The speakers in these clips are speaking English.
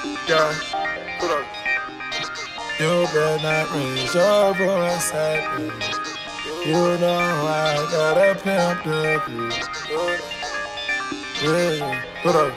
Yeah, put up. You better not raise your voice at me. You know I gotta pimp the crew. Yeah, put up.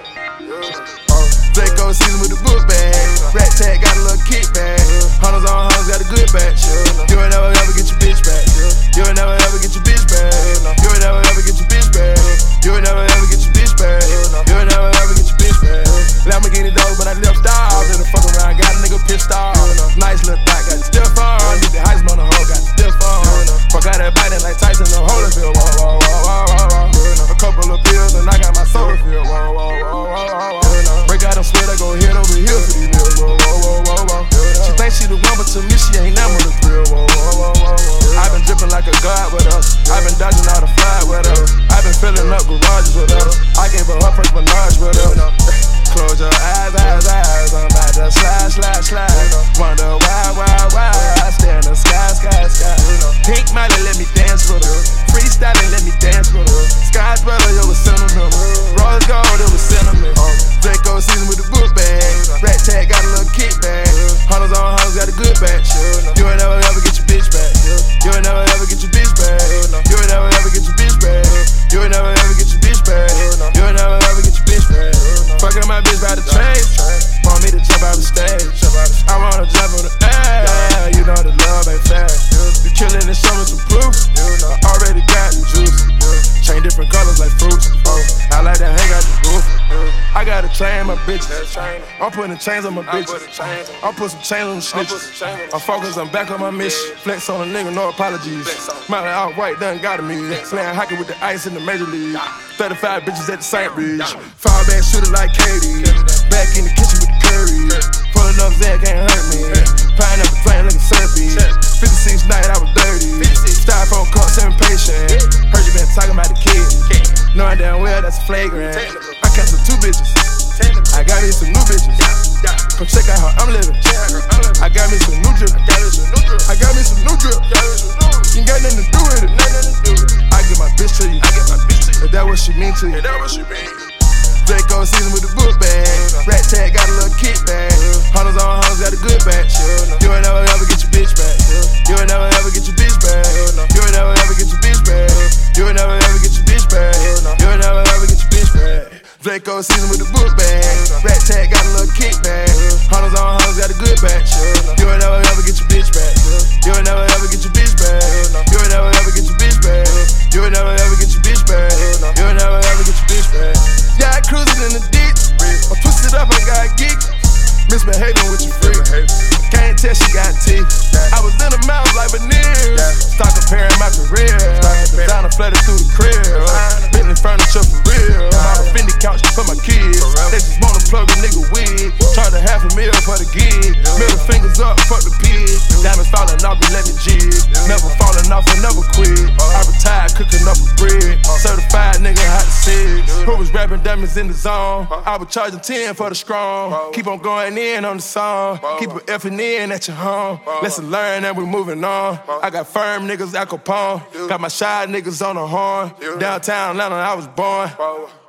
Draco season with the book bag. Rat tag got a little kickback. Hunters on hunters got a good batch. You ain't never ever get your bitch back. You ain't never ever get your bitch back. You ain't never ever get your bitch back. You ain't never ever get your bitch back. You ain't never ever get your bitch back. Lamborghini dog, but I left off. Then the fuck around, got a nigga pissed off. Nice little thot, got the stiff on. Did the Heisman on the hoe, got the stiff on. Fuck out that biting like Tyson the Holyfield. Whoa, whoa, whoa, whoa, whoa. A couple of pills and I got my soda filled. Whoa, whoa, whoa, whoa, whoa. Break out them sweat, I go head over here for these meals. Whoa, whoa, whoa, whoa, whoa. She thinks she the one, but to me she ain't never the thrill. Whoa, whoa, whoa, whoa. I been dripping like a god with us. I been dodging all the fly with us. I been filling up garages with us. I gave her first menage with us. Close your eyes, eyes, eyes. I'm about to slide, slide, slide. Wonder why, why? I stay in the sky, sky, sky. Pink Miley, let me dance with her. Freestyling, let me dance with her. Sky's brother, it was sentimental. Rose gold, it was sentiment. Draco season with the book bag. Rat tag got a little kickback. Hunters on hunters got a good batch. You ain't never ever get your bitch back. You ain't never ever get your bitch back. You ain't never ever get your bitch back. You ain't never ever get your bitch back. You ain't never ever get your bitch back. Fucking my bitch by the train. Want me to jump out the stage. I wanna jump on the air. You know the love ain't fair. You killin' and show me some proof. I already got the juice. Chain different colors like fruits. I like that hang out the roof. I gotta train my bitches. I'm putting chains on my bitches. I'm put some chains on the snitches. I'm focused, I'm back on my mission. Flex on a nigga, no apologies. Miley outright done got me. Playing hockey with the ice in the major league. 35 bitches at the St. Bridge. Fall back shooter like Katie. Back in the kitchen with the curry. Pulling up Zach can't hurt me. Pineapple flame looking surfy. 56 night I was dirty. Styrofoam cups impatient. Heard you been talking about the kid. Knowing damn well that's flagrant. I canceled 2 bitches. I got me some new bitches. Come check out how I'm living. I got me some new drip. I got me some new drip. You ain't got nothing to do with it. I give my bitch to you. If that what she mean to you. Draco season with the book bag. Rat tag got a little kickback. Hunters on hunters got a good batch. You ain't never ever get your bitch back. You ain't never ever get your bitch back. You ain't never ever get your bitch back. You ain't never ever get your bitch back. You ain't never ever get your bitch back. Draco season with the book bag. Rat tag got a little kickback. Hunters on hunters got a good batch. You ain't never ever get your bitch back. You ain't never ever get your bitch back. You ain't never ever get your bitch back. You ain't never ever get your bitch back. You ain't never ever get your bitch back. Yeah, I cruising in the ditch. I twisted up, I got geek. Misbehaving with your freak. Can't tell she got teeth. I was in the mouth like veneers. Start comparing my career. Down and flooded through the crib. Bentley furniture for real. My Fendi couch for my kids. They just wanna plug a nigga wig. Charge a $500,000 for the gig. Middle fingers up, fuck the pig. Diamonds falling off, but let me jig. Never falling off and never quit. I retired cooking up a bread. Certified nigga hot 6. Who was rapping diamonds in the zone? I was charging 10 for the strong. Keep on going in on the song. Keep it effing in at your home. Lesson learned and we moving on. I got firm niggas at Capone. Got my shy niggas on the horn. Downtown Atlanta, I was born.